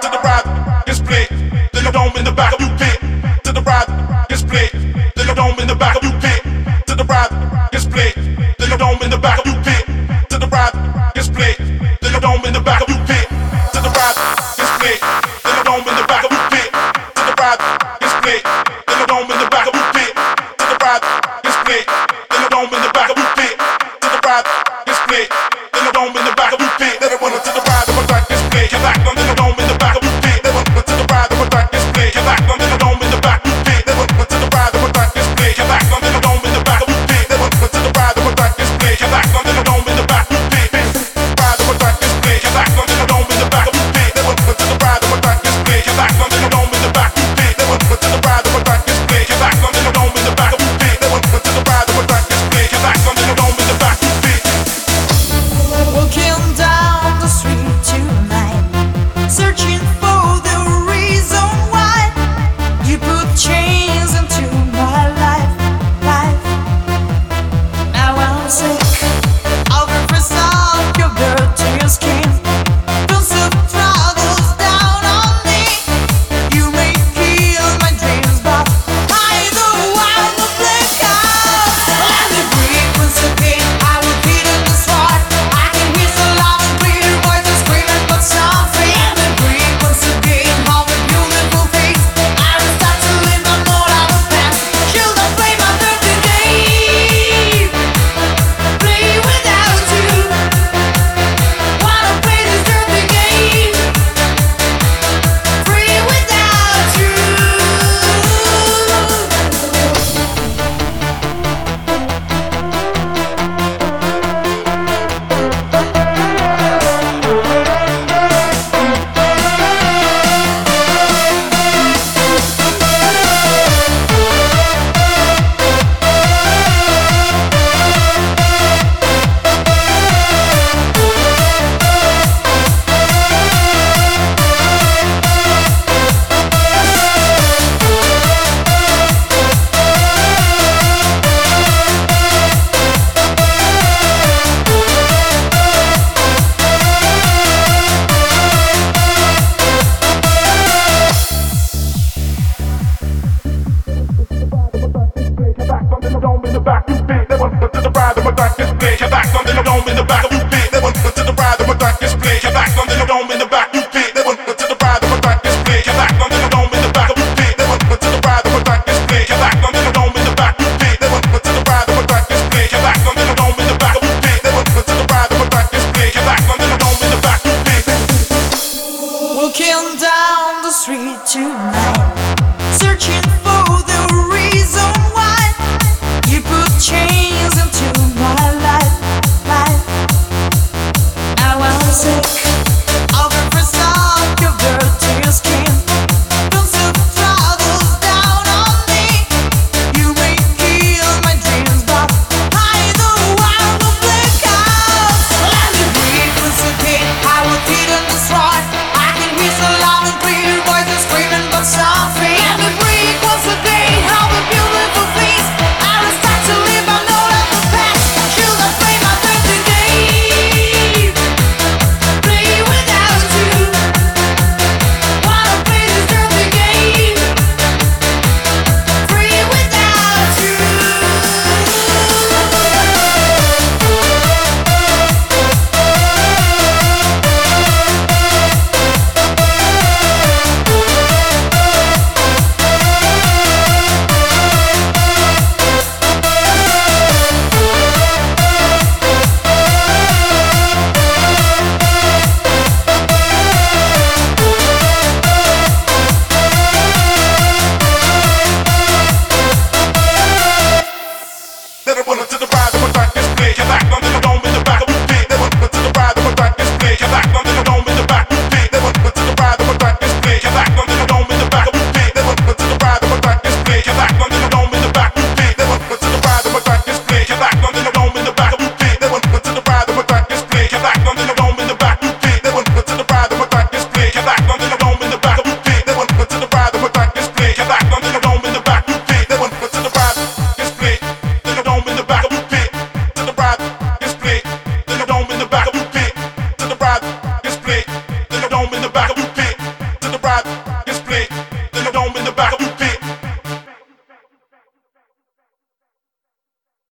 to the right, get split. Then the dome in the back of you pit. To the right, get split. Then the dome in the back of you pit. To the right, get split. Then the dome in the back of you pit. To the right, get split. Then the dome in the back of you pit. To the right, get split. Then the dome in the back of you pit. To the right, get split. Then the dome in the back of you pit. To the right, get split. Then the dome in the back of you pit. To the right, get split. Then the dome in the back of you pit. Then it went to the right, of a right, get split. Get back under the dome in the back of you pit. They went to the right, of a right, get split. Get back under the dome in the back of you pit. They went to the right, of a right, get split. Get back under the dome in the back of you pit. They went to the right, of a right, get split. Get back under the dome in the back of you pit. Right, of a right, get split. Get back under the dome in the back of you pit. They went to the right, of a right, get split. Get back under the dome in the back of you pit. They went to the right, of a right, get split. Get back under the dome in the back of you pit. They went to the right, of a right, get split. Get back under the dome in the back of you pit. Walking down the street tonight, searching for the reason why you put chains into my life. Now I'm sick of every sound your dirty skin. Tons of troubles down on me. You may kill my dreams, but I don't want to blink out. Let me breathe once again. I will hit in the spot. I can hear so loud and clear voices screaming, but something. Let me breathe once again. How a beautiful face. I will start to live my more out of past. Kill the flame of the game. Play without you. Wanna play this dirty game. Free without you. Get back under the dome in the back of you pit. They went to the right, of a right, get split. Get back under the dome in the back of you pit. They went to the right, of a right, get split. Get back under the dome in the back of you pit. They went to the right, of a right, get split. Get back under the dome in the back of you pit. They went to the right, of a right, get split. Get back under the dome in the back of you pit. They went to the right, of a right, get split. Get back under the dome in the back of you pit. They went to the right, of a right, get split. Get back under the dome in the back of you pit. Walking down the street tonight, searching for the reason why you put chains into my life. Now I'm sick